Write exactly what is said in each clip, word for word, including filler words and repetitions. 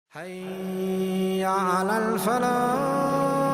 حي على الفلاح.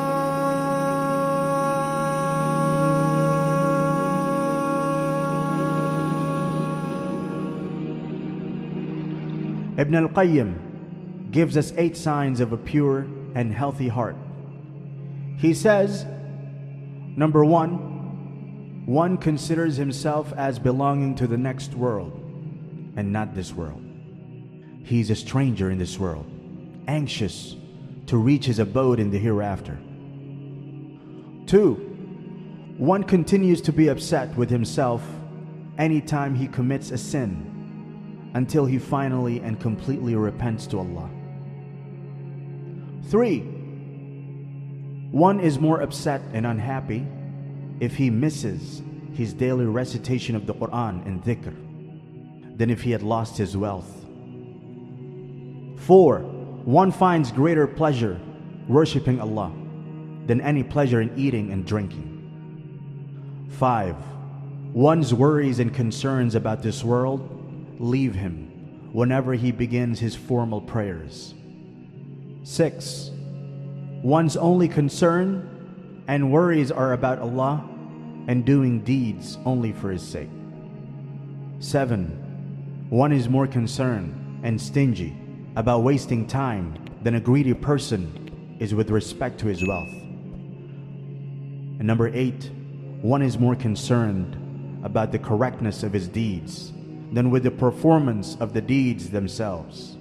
Ibn al-Qayyim gives us eight signs of a pure and healthy heart. He says, number one, one considers himself as belonging to the next world and not this world. He's a stranger in this world, anxious to reach his abode in the hereafter. Two, one continues to be upset with himself anytime he commits a sin until he finally and completely repents to Allah. Three, one is more upset and unhappy if he misses his daily recitation of the Quran and dhikr than if he had lost his wealth. Four, one finds greater pleasure worshipping Allah than any pleasure in eating and drinking. Five, one's worries and concerns about this world leave him whenever he begins his formal prayers. Six, one's only concern and worries are about Allah and doing deeds only for His sake. Seven, one is more concerned and stingy about wasting time than a greedy person is with respect to his wealth. And number eight, one is more concerned about the correctness of his deeds than with the performance of the deeds themselves.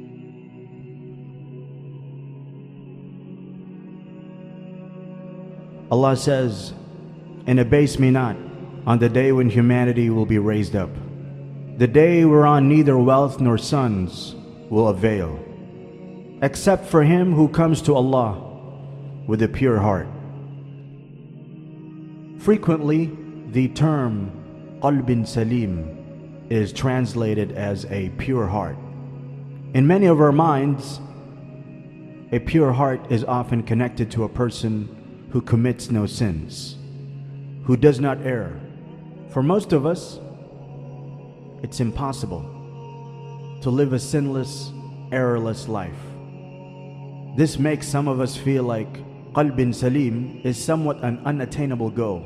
Allah says, "And abase me not on the day when humanity will be raised up, the day whereon neither wealth nor sons will avail, except for him who comes to Allah with a pure heart." Frequently, the term qalbin salim is translated as a pure heart. In many of our minds, a pure heart is often connected to a person who commits no sins, who does not err. For most of us, it's impossible to live a sinless, errorless life. This makes some of us feel like qalbin salim is somewhat an unattainable goal.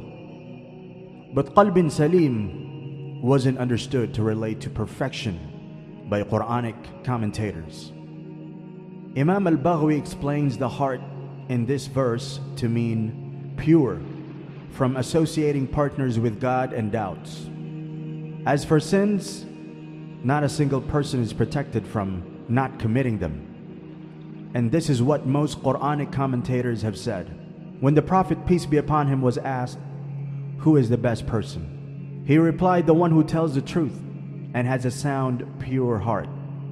But qalbin salim wasn't understood to relate to perfection by Quranic commentators. Imam al-Baghawi explains the heart in this verse to mean pure from associating partners with God and doubts. As for sins, not a single person is protected from not committing them. And this is what most Quranic commentators have said. When the Prophet, peace be upon him, was asked, "Who is the best person?" he replied, "The one who tells the truth and has a sound, pure heart."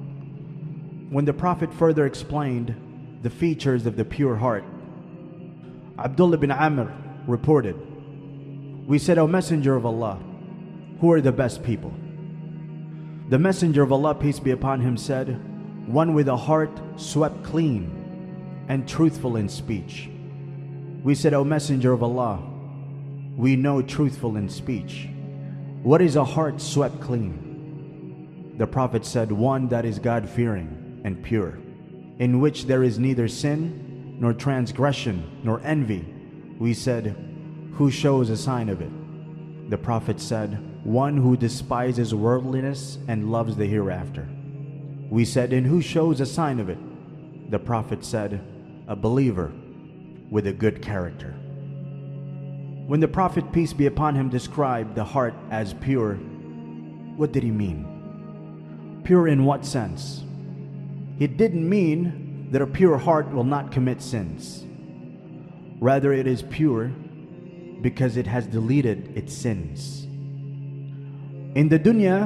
When the Prophet further explained the features of the pure heart, Abdullah bin Amr reported, "We said, O Messenger of Allah, who are the best people?" The Messenger of Allah, peace be upon him, said, "One with a heart swept clean and truthful in speech." We said, "O Messenger of Allah, we know truthful in speech. What is a heart swept clean?" The Prophet said, "One that is God-fearing and pure, in which there is neither sin nor transgression nor envy." We said, "Who shows a sign of it?" The Prophet said, "One who despises worldliness and loves the hereafter." We said, "And who shows a sign of it?" The Prophet said, "A believer with a good character." When the Prophet, peace be upon him, described the heart as pure, what did he mean? Pure in what sense? He didn't mean that a pure heart will not commit sins. Rather, it is pure because it has deleted its sins. In the dunya,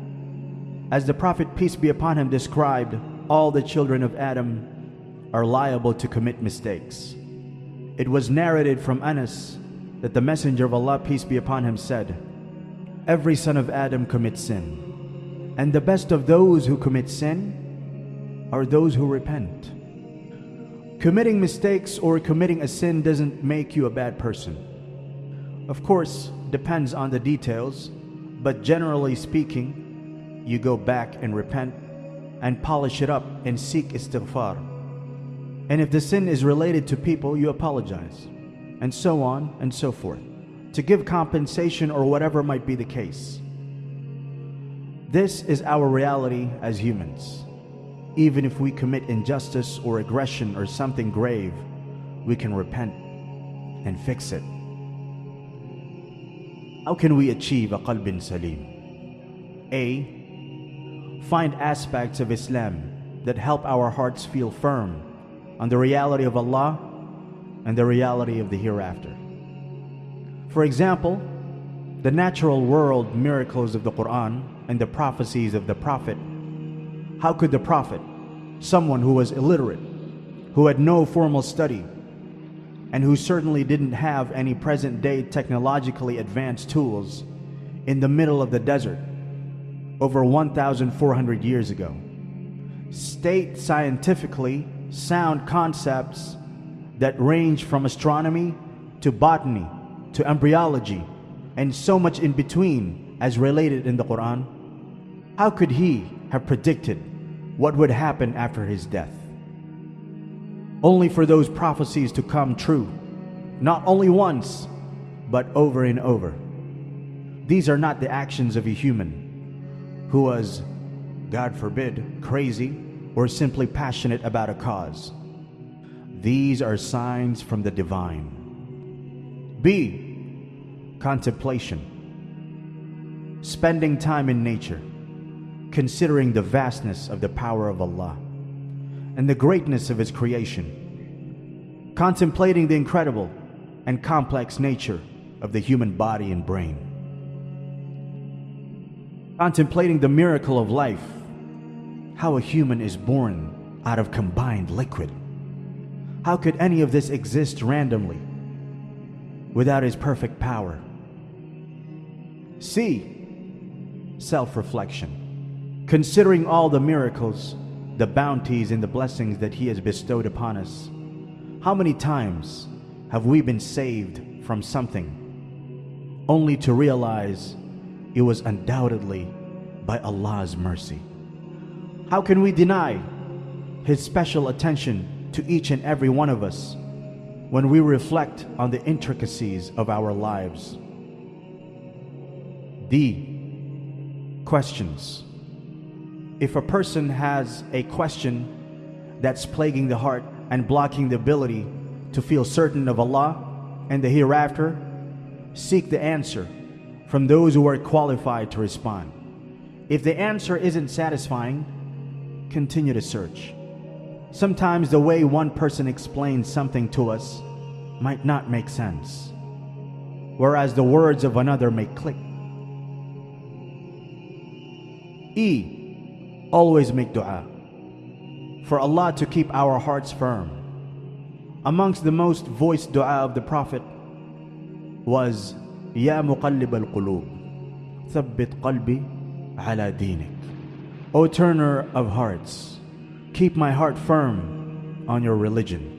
as the Prophet, peace be upon him, described, all the children of Adam are liable to commit mistakes. It was narrated from Anas that the Messenger of Allah, peace be upon him, said, "Every son of Adam commits sin, and the best of those who commit sin are those who repent." Committing mistakes or committing a sin doesn't make you a bad person. Of course, depends on the details, but generally speaking, you go back and repent and polish it up and seek istighfar. And if the sin is related to people, you apologize, and so on and so forth, to give compensation or whatever might be the case. This is our reality as humans. Even if we commit injustice or aggression or something grave, we can repent and fix it. How can we achieve a qalbin salim? A. Find aspects of Islam that help our hearts feel firm on the reality of Allah and the reality of the hereafter. For example, the natural world miracles of the Quran and the prophecies of the Prophet. How could the Prophet, someone who was illiterate, who had no formal study, and who certainly didn't have any present-day technologically advanced tools, in the middle of the desert, over one thousand four hundred years ago, state scientifically sound concepts that range from astronomy to botany to embryology and so much in between as related in the Quran? How could he have predicted what would happen after his death? Only for those prophecies to come true, not only once, but over and over. These are not the actions of a human who was, God forbid, crazy or simply passionate about a cause. These are signs from the divine. B. Contemplation. Spending time in nature, considering the vastness of the power of Allah and the greatness of His creation, contemplating the incredible and complex nature of the human body and brain, contemplating the miracle of life, how a human is born out of combined liquid. How could any of this exist randomly without His perfect power? C. Self-reflection. Considering all the miracles, the bounties and the blessings that He has bestowed upon us, how many times have we been saved from something only to realize it was undoubtedly by Allah's mercy? How can we deny His special attention to each and every one of us when we reflect on the intricacies of our lives? D. Questions. If a person has a question that's plaguing the heart and blocking the ability to feel certain of Allah and the hereafter, seek the answer from those who are qualified to respond. If the answer isn't satisfying, continue to search. Sometimes the way one person explains something to us might not make sense, whereas the words of another may click. E. Always make dua, for Allah to keep our hearts firm. Amongst the most voiced dua of the Prophet was, Ya muqallib al-qulub, thabbit qalbi ala dinik. O turner of hearts, keep my heart firm on your religion.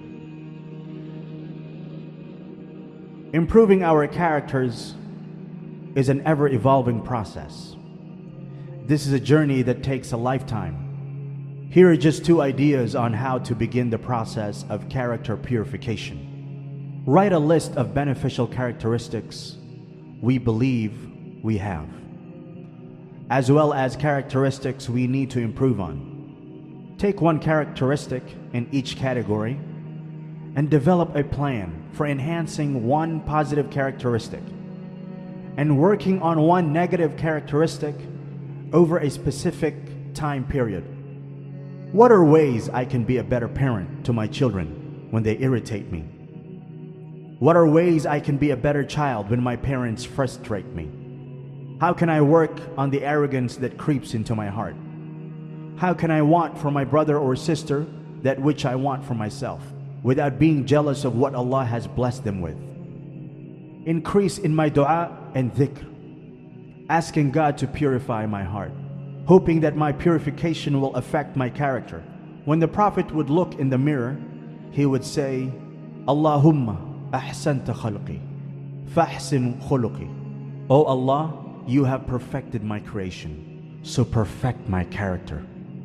Improving our characters is an ever-evolving process. This is a journey that takes a lifetime. Here are just two ideas on how to begin the process of character purification. Write a list of beneficial characteristics we believe we have, as well as characteristics we need to improve on. Take one characteristic in each category and develop a plan for enhancing one positive characteristic and working on one negative characteristic over a specific time period. What are ways I can be a better parent to my children when they irritate me? What are ways I can be a better child when my parents frustrate me? How can I work on the arrogance that creeps into my heart? How can I want for my brother or sister that which I want for myself, without being jealous of what Allah has blessed them with? Increase in my dua and dhikr, asking God to purify my heart, hoping that my purification will affect my character. When the Prophet would look in the mirror, he would say, Allahumma ahsanta khalqi, fahsin khuluqi. O Allah, you have perfected my creation, so perfect my character.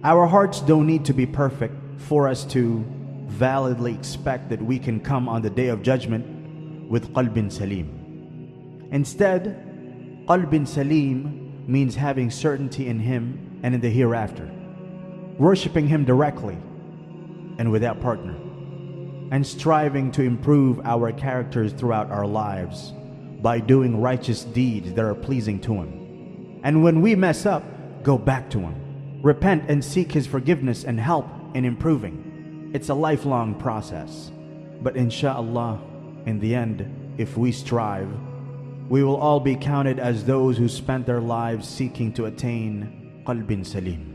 Our hearts don't need to be perfect for us to validly expect that we can come on the day of judgment with qalbin salim. Instead, qalbin salim means having certainty in Him and in the hereafter, worshiping Him directly and without partner, and striving to improve our characters throughout our lives by doing righteous deeds that are pleasing to Him. And when we mess up, go back to Him, repent and seek His forgiveness and help in improving. It's a lifelong process, but insha'Allah, in the end, if we strive, we will all be counted as those who spent their lives seeking to attain qalbin salim.